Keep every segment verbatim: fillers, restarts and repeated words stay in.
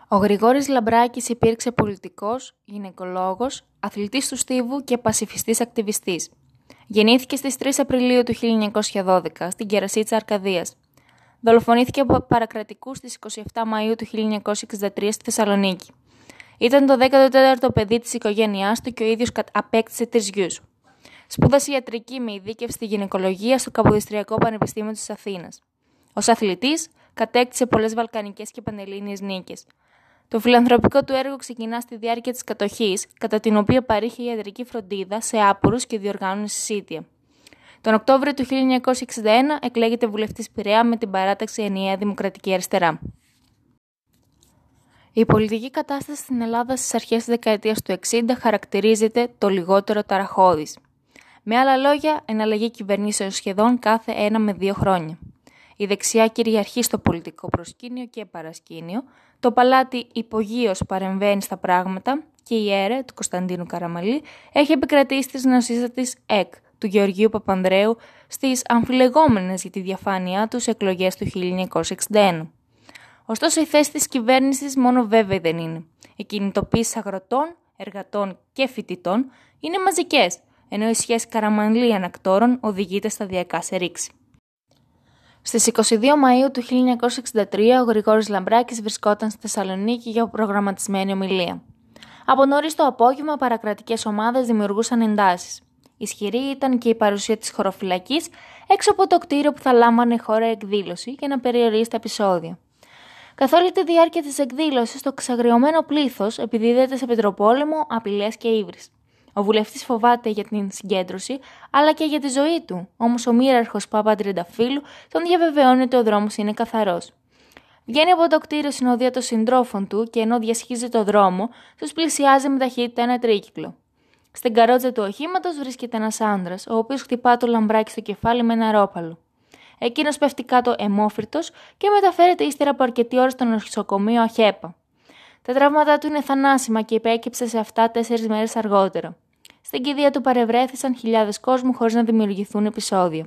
Ο Γρηγόρης Λαμπράκης υπήρξε πολιτικός, γυναικολόγος, αθλητής του στίβου και πασιφιστής ακτιβιστής. Γεννήθηκε στις τρεις Απριλίου του χίλια εννιακόσια δώδεκα στην Κερασίτσα Αρκαδίας. Δολοφονήθηκε από παρακρατικούς στις είκοσι επτά Μαΐου του χίλια εννιακόσια εξήντα τρία στη Θεσσαλονίκη. Ήταν το δέκατο τέταρτο παιδί της οικογένειάς του και ο ίδιος απέκτησε τρεις γιους. Σπούδασε ιατρική με ειδίκευση στη γυναικολογία στο Καποδιστριακό Πανεπιστήμιο της Αθήνας. Ως αθλητής, κατέκτησε πολλές βαλκανικές και πανελλήνιες νίκες. Το φιλανθρωπικό του έργο ξεκινά στη διάρκεια της κατοχής, κατά την οποία παρήχε ιατρική φροντίδα σε άπορους και διοργάνωνε συσίτια. Τον Οκτώβριο του χίλια εννιακόσια εξήντα ένα εκλέγεται βουλευτής Πειραιά με την παράταξη Ενιαία Δημοκρατική Αριστερά. Η πολιτική κατάσταση στην Ελλάδα στις αρχές της δεκαετίας του εξήντα χαρακτηρίζεται το λιγότερο ταραχώδης. Με άλλα λόγια, εναλλαγή κυβερνήσεων σχεδόν κάθε ένα με δύο χρόνια. Η δεξιά κυριαρχεί στο πολιτικό προσκήνιο και παρασκήνιο, το παλάτι υπογείως παρεμβαίνει στα πράγματα και η αίρε του Κωνσταντίνου Καραμαλή έχει επικρατήσει της νεοσύστατης ΕΚ του Γεωργίου Παπανδρέου στις αμφιλεγόμενες για τη διαφάνειά τους εκλογές του χίλια εννιακόσια εξήντα ένα. Ωστόσο, η θέση της κυβέρνησης μόνο βέβαιη δεν είναι. Οι κινητοποίησεις αγροτών, εργατών και φοιτητών είναι μαζικές, ενώ η σχέση Καραμαλή-Ανακτόρων οδηγείται σταδιακά σε ρήξη. Στις είκοσι δύο Μαΐου του χίλια εννιακόσια εξήντα τρία, ο Γρηγόρης Λαμπράκης βρισκόταν στη Θεσσαλονίκη για προγραμματισμένη ομιλία. Από νωρίς το απόγευμα, παρακρατικές ομάδες δημιουργούσαν εντάσεις. Ισχυρή ήταν και η παρουσία της χωροφυλακής έξω από το κτίριο που θα λάμβανε η χώρα εκδήλωση για να περιορίσει τα επεισόδια. Καθ' όλη τη διάρκεια της εκδήλωσης, το εξαγριωμένο πλήθος επιδίδεται σε πετροπόλεμο, απειλές και ύβρις. Ο βουλευτής φοβάται για την συγκέντρωση, αλλά και για τη ζωή του. Όμως ο μοίραρχος Παπαντριανταφύλου τον διαβεβαιώνει ότι ο δρόμος είναι καθαρός. Βγαίνει από το κτίριο συνοδεία των συντρόφων του και ενώ διασχίζει το δρόμο, τους πλησιάζει με ταχύτητα ένα τρίκυκλο. Στην καρότσα του οχήματος βρίσκεται ένας άνδρας, ο οποίος χτυπά το Λαμπράκι στο κεφάλι με ένα ρόπαλο. Εκείνος πέφτει κάτω αιμόφυρτος και μεταφέρεται ύστερα από αρκετή ώρα στο νοσοκομείο Αχέπα. Τα τραύματα του είναι θανάσιμα και υπέκυψε σε αυτά τέσσερις μέρες αργότερα. Στην κηδεία του παρευρέθησαν χιλιάδες κόσμου χωρίς να δημιουργηθούν επεισόδια.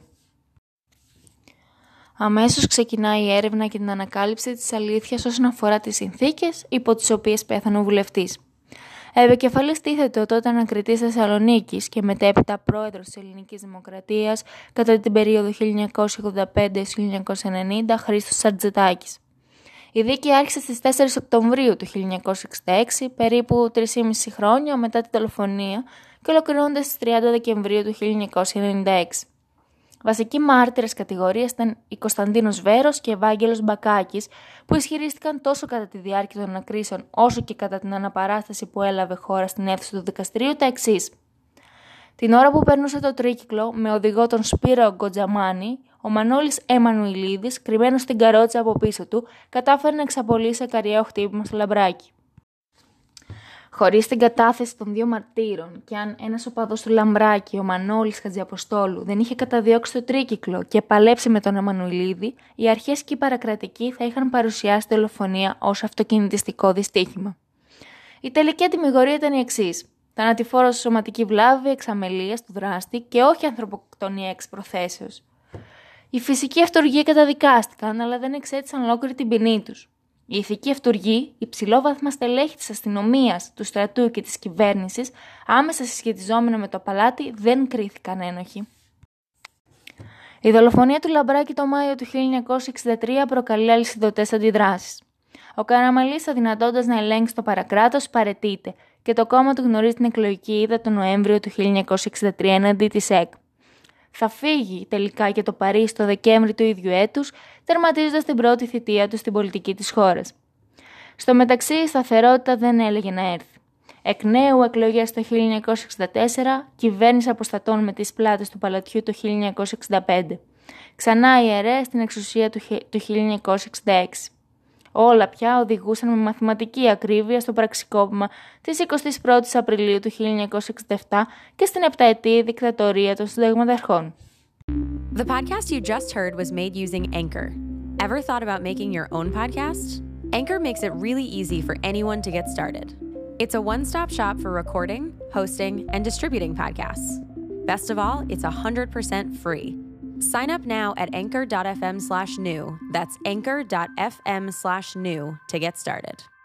Αμέσως ξεκινάει η έρευνα και την ανακάλυψη της αλήθειας όσον αφορά τις συνθήκες υπό τις οποίες πέθανε ο βουλευτής. Επικεφαλής τίθεται ο τότε ανακριτής Θεσσαλονίκης και μετέπειτα πρόεδρος της Ελληνικής Δημοκρατίας κατά την περίοδο χίλια εννιακόσια ογδόντα πέντε με χίλια εννιακόσια ενενήντα Χρήστος Σαρτζετάκης. Η δίκη άρχισε στις τέσσερις Οκτωβρίου του χίλια εννιακόσια εξήντα έξι, περίπου τρία και μισό χρόνια μετά την δολοφονία, και ολοκληρώνονται στις τριάντα Δεκεμβρίου του χίλια εννιακόσια ενενήντα έξι. Βασικοί μάρτυρες κατηγορίας ήταν η Κωνσταντίνος Βέρος και Ευάγγελος Μπακάκης, που ισχυρίστηκαν τόσο κατά τη διάρκεια των ανακρίσεων όσο και κατά την αναπαράσταση που έλαβε χώρα στην αίθουσα του δικαστηρίου τα εξής. Την ώρα που περνούσε το τρίκυκλο με οδηγό τον Σπύρο Γκοτζαμάνη, ο Μανώλης Εμμανουηλίδης, κρυμμένος στην καρότσα από πίσω του, κατάφερε να εξαπολύσει ακαριαίο χτύπημα στο Λαμπράκι. Χωρίς την κατάθεση των δύο μαρτύρων και αν ένας οπαδός του Λαμπράκη, ο Μανώλης Χατζιαποστόλου, δεν είχε καταδιώξει το τρίκυκλο και παλέψει με τον Εμμανουηλίδη, οι αρχές και οι παρακρατικοί θα είχαν παρουσιάσει τη δολοφονία ως αυτοκινητιστικό δυστύχημα. Η τελική αντιμιγορία ήταν η εξής: θανατηφόρος σωματική βλάβη εξ αμελίας του δράστη και όχι ανθρωποκτονία εξ προθέσεως. Οι φυσικοί αυτοργοί καταδικάστηκαν, αλλά δεν εξέτησαν ολόκληρη την ποινή τους. Οι ηθικοί αυτοργοί, υψηλόβαθμα στελέχη της αστυνομίας, του στρατού και της κυβέρνησης, άμεσα συσχετιζόμενα με το παλάτι, δεν κρίθηκαν ένοχοι. Η δολοφονία του Λαμπράκη το Μάιο του χίλια εννιακόσια εξήντα τρία προκαλεί αλυσιδωτές αντιδράσεις. Ο Καραμαλής, αδυνατώντας να ελέγξει το παρακράτος, παραιτείται και το κόμμα του γνωρίζει την εκλογική ήττα τον Νοέμβριο του χίλια εννιακόσια εξήντα τρία εναντί της ΕΚ. Θα φύγει τελικά και το Παρίσι το Δεκέμβρη του ίδιου έτους, τερματίζοντας την πρώτη θητεία του στην πολιτική της χώρας. Στο μεταξύ, η σταθερότητα δεν έλεγε να έρθει. Εκ νέου εκλογές το χίλια εννιακόσια εξήντα τέσσερα, κυβέρνηση αποστατών με τις πλάτες του παλατιού το χίλια εννιακόσια εξήντα πέντε. Ξανά η ΕΡΕ στην εξουσία του χίλια εννιακόσια εξήντα έξι. Όλα πια οδηγούσαν με μαθηματική ακρίβεια στο πραξικόπημα της εικοστής πρώτης Απριλίου του χίλια εννιακόσια εξήντα επτά και στην επταετή δικτατορία των συνταγματαρχών. The podcast you just heard was made using Anchor. Ever thought about making your own podcast? Anchor makes it really easy for anyone to get started. It's a one-stop shop for recording, hosting, and distributing podcasts. Best of all, it's one hundred percent free. Sign up now at anchor.fm slash new. That's anchor.fm slash new to get started.